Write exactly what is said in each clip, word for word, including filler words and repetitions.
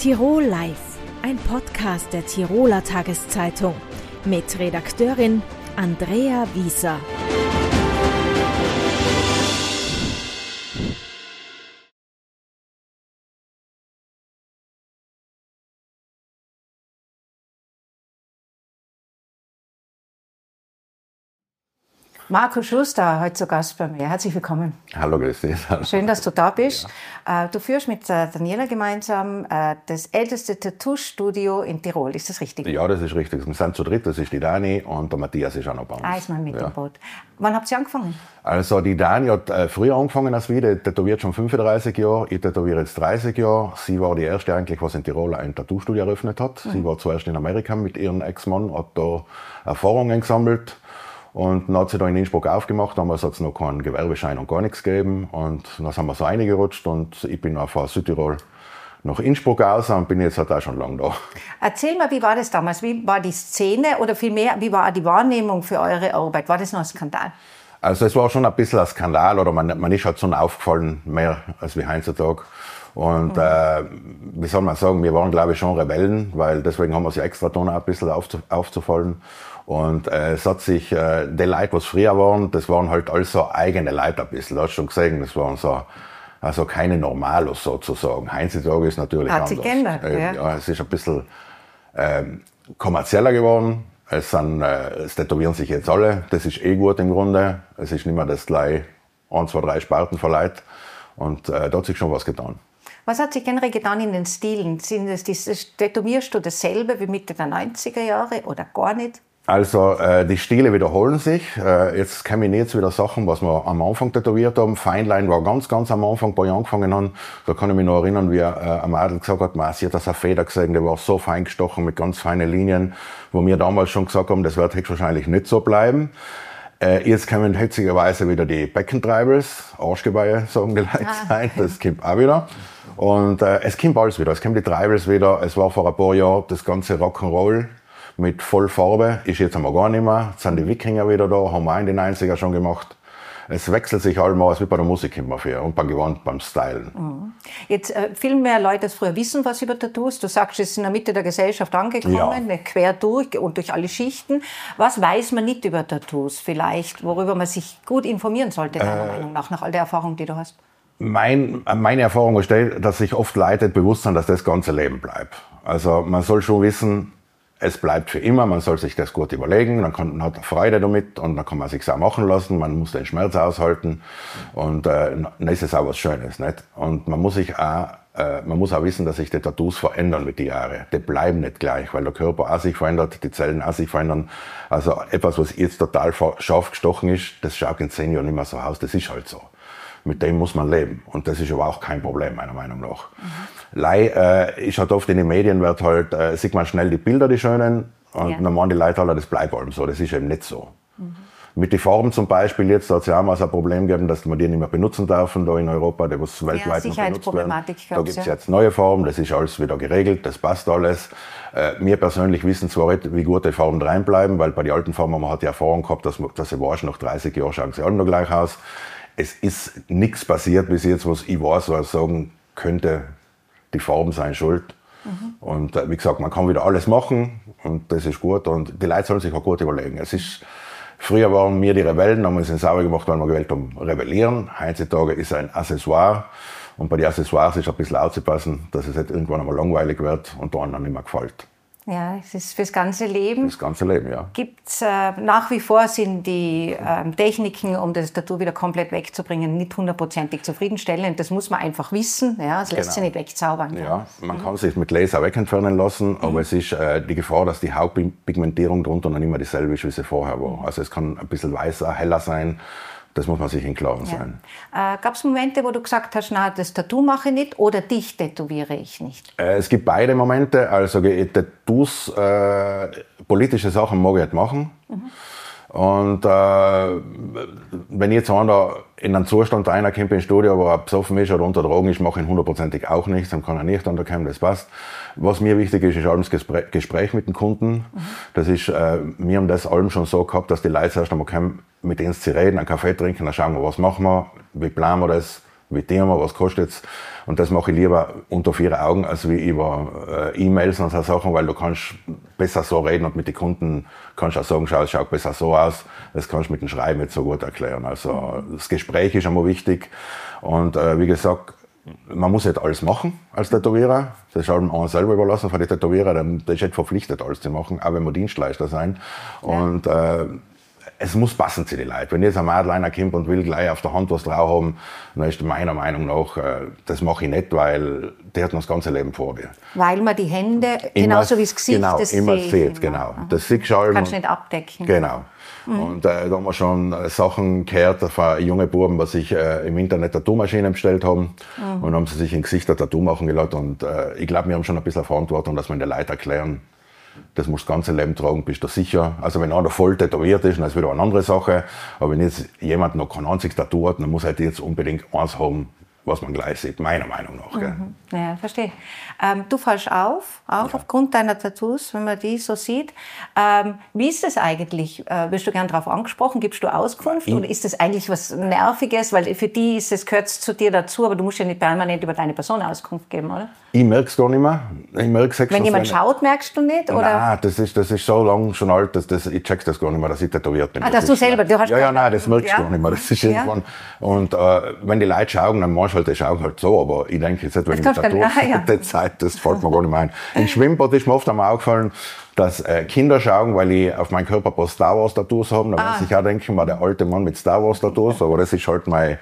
Tirol Live, ein Podcast der Tiroler Tageszeitung mit Redakteurin Andrea Wieser. Marco Schuster, heute zu Gast bei mir. Herzlich willkommen. Hallo, grüß dich. Schön, dass du da bist. Ja. Du führst mit Daniela gemeinsam das älteste Tattoo-Studio in Tirol. Ist das richtig? Ja, das ist richtig. Wir sind zu dritt. Das ist die Dani und der Matthias ist auch noch bei uns. Ah, ist mal mit ja. im Boot. Wann habt ihr angefangen? Also die Dani hat äh, früher angefangen als wir. Die tätowiert schon fünfunddreißig Jahre. Ich tätowiere jetzt dreißig Jahre. Sie war die erste eigentlich, was in Tirol ein Tattoo-Studio eröffnet hat. Mhm. Sie war zuerst in Amerika mit ihrem Ex-Mann, hat da Erfahrungen gesammelt. Und dann hat sie da in Innsbruck aufgemacht, damals hat es noch keinen Gewerbeschein und gar nichts gegeben. Und dann sind wir so reingerutscht und ich bin auch von Südtirol nach Innsbruck raus und bin jetzt halt auch schon lange da. Erzähl mal, wie war das damals? Wie war die Szene oder vielmehr, wie war die Wahrnehmung für eure Arbeit? War das noch ein Skandal? Also es war schon ein bisschen ein Skandal oder man, man ist halt so aufgefallen, mehr als wie heutzutage. Und mhm. äh, wie soll man sagen, wir waren glaube ich schon Rebellen, weil deswegen haben wir sie extra tun, ein bisschen aufzu, aufzufallen. Und äh, es hat sich, äh, die Leute, was früher waren, das waren halt alles so eigene Leute ein bisschen. Du hast schon gesehen, das waren so, also keine Normalos sozusagen. Heutzutage ist natürlich hat anders. Sich geändert, äh, ja. ja. Es ist ein bisschen äh, kommerzieller geworden. Es sind, äh, es tätowieren sich jetzt alle. Das ist eh gut im Grunde. Es ist nicht mehr das gleich ein, zwei, drei Sparten von Leuten. Und äh, da hat sich schon was getan. Was hat sich generell getan in den Stilen? Sind das, das, tätowierst du dasselbe wie Mitte der neunziger Jahre oder gar nicht? Also äh, die Stile wiederholen sich. Äh, jetzt kommen jetzt wieder Sachen, was wir am Anfang tätowiert haben. Feinline war ganz, ganz am Anfang, bei ich angefangen haben. Da kann ich mich noch erinnern, wie äh, ein Mädel gesagt hat, man, sie hat das eine Feder gesehen, die war so fein gestochen mit ganz feinen Linien, wo wir damals schon gesagt haben, das wird höchstwahrscheinlich nicht so bleiben. Äh, jetzt kommen hetzigerweise wieder die Beckentreibers, Arschgeweihe, sagen die Leute sein. Das kommt auch wieder. Und äh, es kommt alles wieder. Es kommen die Treibers wieder. Es war vor ein paar Jahren das ganze Rock'n'Roll mit Vollfarbe, ist jetzt einmal gar nicht mehr. Jetzt sind die Wikinger wieder da, haben wir auch in den neunziger schon gemacht. Es wechselt sich allmal, wie bei der Musik immer für und beim Gewand, beim Stylen. Mhm. Jetzt äh, viel mehr Leute als früher wissen was über Tattoos. Du sagst, es ist in der Mitte der Gesellschaft angekommen, ja. Quer durch und durch alle Schichten. Was weiß man nicht über Tattoos vielleicht, worüber man sich gut informieren sollte, deiner äh, Meinung nach, nach all der Erfahrung, die du hast? Mein, meine Erfahrung ist, dass sich oft Leute bewusst sind, dass das ganze Leben bleibt. Also man soll schon wissen, es bleibt für immer, man soll sich das gut überlegen, dann kann, man hat Freude damit und dann kann man sich auch machen lassen, man muss den Schmerz aushalten und äh, dann ist es auch was Schönes, nicht? Und man muss sich auch, äh, man muss auch wissen, dass sich die Tattoos verändern mit den Jahren. Die bleiben nicht gleich, weil der Körper auch sich verändert, die Zellen auch sich verändern. Also etwas, was jetzt total scharf gestochen ist, das schaut in zehn Jahren nicht mehr so aus, das ist halt so. Mit dem muss man leben. Und das ist aber auch kein Problem, meiner Meinung nach. Mhm. Lei, äh, ist halt oft in den Medien, wird halt, äh, sieht man schnell die Bilder, die schönen, und ja. dann meinen die Leute alle, das bleibt allem so. Das ist eben nicht so. Mhm. Mit den Farben zum Beispiel, jetzt hat es ja auch mal so ein Problem gegeben, dass man die nicht mehr benutzen dürfen, da in Europa, die was weltweit ja, noch benutzt werden. Da gibt es ja. jetzt neue Farben, das ist alles wieder geregelt, das passt alles. Äh, wir persönlich wissen zwar nicht, wie gut die Farben reinbleiben, weil bei den alten Farben, man hat die Erfahrung gehabt, dass, dass sie waschen, nach dreißig Jahren schauen sie alle noch gleich aus. Es ist nichts passiert bis jetzt, was ich weiß, was sagen könnte, die Farben seien schuld. Mhm. Und äh, wie gesagt, man kann wieder alles machen und das ist gut. Und die Leute sollen sich auch gut überlegen. Es ist, früher waren wir die Rebellen, haben uns in sauer gemacht, weil wir gewählt haben, rebellieren. Heutzutage ist es ein Accessoire. Und bei den Accessoires ist ein bisschen aufzupassen, dass es nicht irgendwann einmal langweilig wird und dann nicht mehr gefällt. Ja, es ist fürs ganze Leben. Fürs ganze Leben, ja. Gibt's, äh, nach wie vor sind die ähm, Techniken, um das Tattoo wieder komplett wegzubringen, nicht hundertprozentig zufriedenstellend. Das muss man einfach wissen. Ja, es lässt genau. sich nicht wegzaubern. Ja, ja. Man mhm. kann sich mit Laser wegentfernen lassen, mhm. aber es ist äh, die Gefahr, dass die Hautpigmentierung drunter noch immer dieselbe ist, wie sie vorher war. Also es kann ein bisschen weißer, heller sein. Das muss man sich im Klaren sein. Ja. Äh, Gab es Momente, wo du gesagt hast, na, das Tattoo mache ich nicht oder dich tätowiere ich nicht? Äh, es gibt beide Momente. Also Tattoos, äh, politische Sachen mag ich nicht machen. Mhm. Und äh, wenn jetzt einer in einen Zustand reinkommt im Studio, wo er besoffen ist oder unter Drogen ist, mache ich ihn hundertprozentig auch nicht. Dann kann er nicht unterkommen, das passt. Was mir wichtig ist, ist allem das Gespräch, Gespräch mit dem Kunden. Mhm. Das ist, äh, wir haben das allem schon so gehabt, dass die Leute erst einmal kommen, mit denen sie reden, einen Kaffee trinken, dann schauen wir, was machen wir, wie planen wir das, wie Thema, was kostet's? Und das mache ich lieber unter vier Augen, als wie über äh, E-Mails und so Sachen, weil du kannst besser so reden und mit den Kunden kannst auch sagen, schau, es schaut besser so aus. Das kannst du mit dem Schreiben nicht so gut erklären. Also das Gespräch ist einmal wichtig. Und äh, wie gesagt, man muss nicht alles machen als Tätowierer. Das ist halt einem selber überlassen von den Tätowierern. Der ist nicht verpflichtet, alles zu machen, auch wenn wir Dienstleister sein. Und äh, es muss passen zu den Leuten. Wenn jetzt ein Madliner kommt und will gleich auf der Hand was drauf haben, dann ist meiner Meinung nach, das mache ich nicht, weil der hat noch das ganze Leben vor dir. Weil man die Hände, genauso wie das Gesicht, genau, das immer sieht. sieht, genau. Das siehst du kannst du nicht abdecken. Genau. Mhm. Und äh, da haben wir schon äh, Sachen gehört von jungen Buben, die sich äh, im Internet Tattoo-Maschinen bestellt haben. Mhm. Und haben sie sich im Gesicht ein Tattoo machen gelassen. Und äh, ich glaube, wir haben schon ein bisschen Verantwortung, dass wir den Leuten erklären, das musst du das ganze Leben tragen, bist du sicher. Also wenn einer voll tätowiert ist, dann ist wieder eine andere Sache. Aber wenn jetzt jemand noch kein einziges Tattoo hat, dann muss halt jetzt unbedingt eins haben, was man gleich sieht, meiner Meinung nach. Gell? Mhm. Ja, verstehe. Ähm, du fallst auf, auch ja. aufgrund deiner Tattoos, wenn man die so sieht. Ähm, wie ist das eigentlich? Äh, wirst du gern darauf angesprochen? Gibst du Auskunft? Ich, oder ist das eigentlich was Nerviges? Weil für die ist es, gehört zu dir dazu, aber du musst ja nicht permanent über deine Person Auskunft geben, oder? Ich merke es gar nicht mehr. Ich merk's wenn jemand meine... schaut, merkst du nicht? Oder? Nein, das ist, das ist so lange schon alt, dass das, ich check das gar nicht mehr, dass ich tätowiert bin. Ah, dass du selber, du hast Ja, ja, nein, das merkst du ja. gar nicht mehr. Das ist ja. irgendwann. Und äh, wenn die Leute schauen, dann machst du halt, die schauen halt so, aber ich denke jetzt nicht, wenn das ich mit Tattoo ah, ja. die Zeit, das fällt mir gar nicht mehr ein. Im Schwimmbad ist mir oft einmal aufgefallen, dass äh, Kinder schauen, weil ich auf meinem Körper ein paar Star Wars Tattoos habe. Da ah. muss ich auch denken, war der alte Mann mit Star Wars Tattoos, aber das ist halt mein,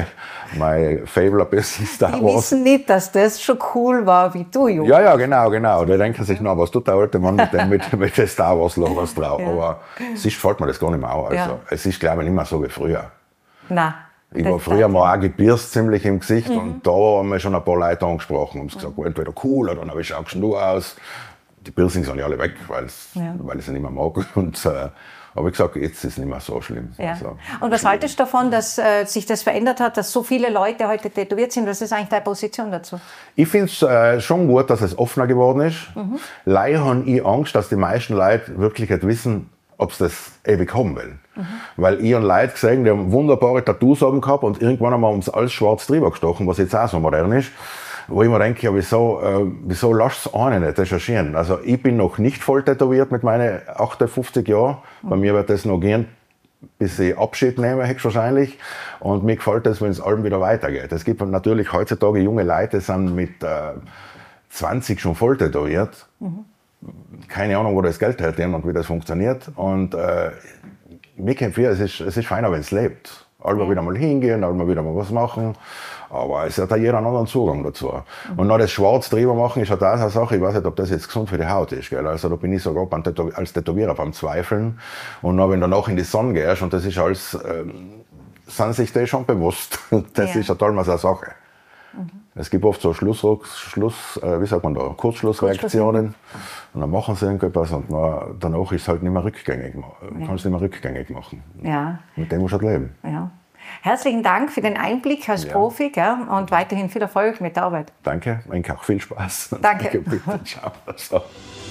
mein Fable ein bisschen Star Wars. Die wissen nicht, dass das schon cool war, wie du, Junge. Ja, ja, genau, genau. Da denken sich, na, was tut der alte Mann mit dem, mit, mit den Star Wars Logos drauf. Ja. Aber sonst fällt mir das gar nicht mehr auf. Also, ja. Es ist, glaube ich, nicht mehr so wie früher. Nein. Ich war früher mal auch gebirst ziemlich im Gesicht mhm. und da haben wir schon ein paar Leute angesprochen und gesagt, entweder cool oder dann schaust du aus. Die Piercings sind ja alle weg, weil ja. ich sie nicht mehr mag. Und, äh, aber ich gesagt, jetzt ist es nicht mehr so schlimm. Ja. Also, und was haltest du davon, dass äh, sich das verändert hat, dass so viele Leute heute tätowiert sind? Was ist eigentlich deine Position dazu? Ich finde es äh, schon gut, dass es offener geworden ist. Mhm. Leider habe ich Angst, dass die meisten Leute wirklich nicht wissen, ob sie das ewig haben wollen. Mhm. Weil ich habe Leute gesehen, die haben wunderbare Tattoos haben gehabt und irgendwann haben wir uns alles schwarz drüber gestochen, was jetzt auch so modern ist. Wo ich mir denke, ja, wieso, äh, wieso lässt es einen nicht recherchieren? Also ich bin noch nicht voll tätowiert mit meinen achtundfünfzig Jahren. Bei mir wird das noch gehen, bis ich Abschied nehme, höchstwahrscheinlich. Und mir gefällt das, wenn es allem wieder weitergeht. Es gibt natürlich heutzutage junge Leute, die sind mit äh, zwanzig schon voll tätowiert. Mhm. Keine Ahnung, wo das Geld hält und wie das funktioniert. Und äh, mir kommt vor, es ist, es ist feiner, wenn es lebt. Einmal ja. wieder mal hingehen, einmal wieder mal was machen. Aber es hat auch jeder einen anderen Zugang dazu. Mhm. Und noch das Schwarz drüber machen ist halt auch eine Sache, ich weiß nicht, ob das jetzt gesund für die Haut ist. Gell? Also da bin ich sogar beim Tätow- als Tätowierer beim Zweifeln. Und dann, wenn du danach in die Sonne gehst, und das ist alles, ähm, sind sich die schon bewusst. Das ja. ist halt allmal so eine Sache. Mhm. Es gibt oft so Schluss, Schluss äh, wie sagt man da, Kurzschlussreaktionen. Und dann machen sie irgendetwas und dann, danach ist es halt nicht mehr rückgängig. Ja. Kannst nicht mehr rückgängig machen. Ja. Mit dem musst du halt leben. Ja. Herzlichen Dank für den Einblick als ja. Profi, gell? Und weiterhin viel Erfolg mit der Arbeit. Danke, ich auch viel Spaß. Danke. Danke bitte. Ciao. So.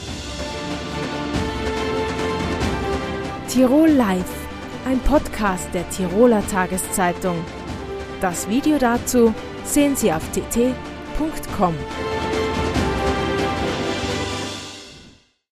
Tirol Live, ein Podcast der Tiroler Tageszeitung. Das Video dazu sehen Sie auf t t punkt com.